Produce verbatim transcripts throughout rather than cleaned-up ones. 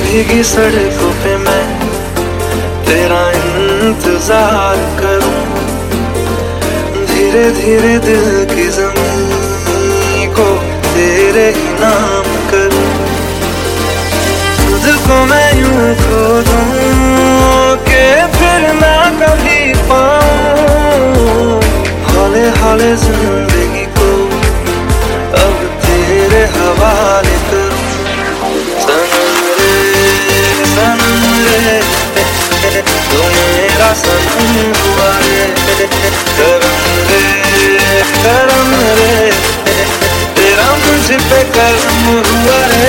भीगी सड़कों पे मैं तेरा इंतजार करूं, धीरे धीरे दिल की ज़मीन को तेरे ही नाम करूं। खुद को मैं यूं खो दूं कि फिर ना कभी पाऊं, हौले हौले जिंदगी को अब तेरे हवाले करूं। सनम रे सनम रे तू मेरा सनम हुआ रे, करम रे करम रे तेरा मुझ पे करम हुआ रे।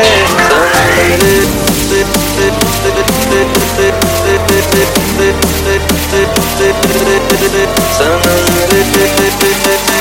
सनम रे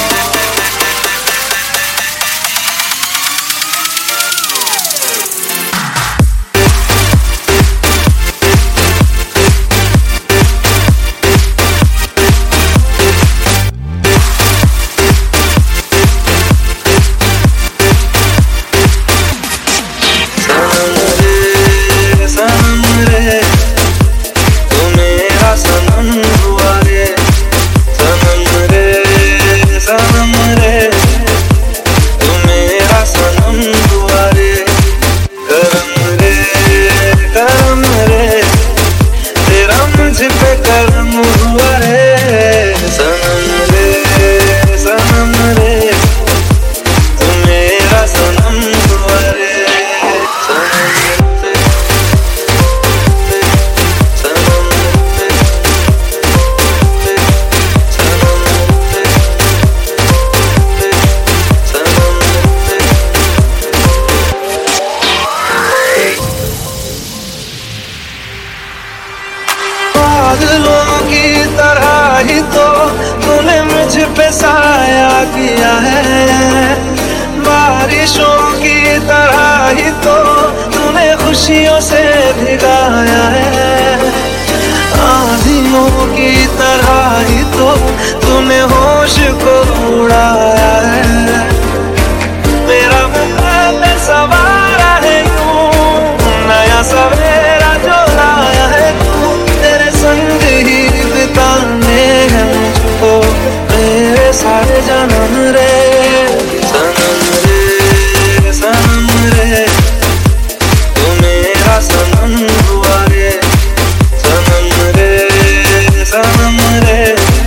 बादलों की तरह ही तो तूने मुझ पे साया किया है, बारिशों की तरह ही तो तूने खुशियों से भिगाया है, आंधियों की तरह ही तो तूने होश को उड़ाया है। मेरा मुकाबला सवारा है यूं, नया सवेरा जो लाया है तू, तेरे संग ही बिताने हैं मुझको मेरे सारे जन्म रे। सनम रे सनम रे तू मेरा सनम हुआ रे, सनम रे सनम रे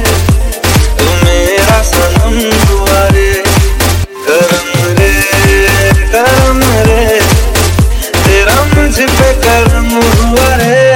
तू मेरा सनम हुआ रे, करम रे करम रे तेरा मुझ पे करम हुआ रे।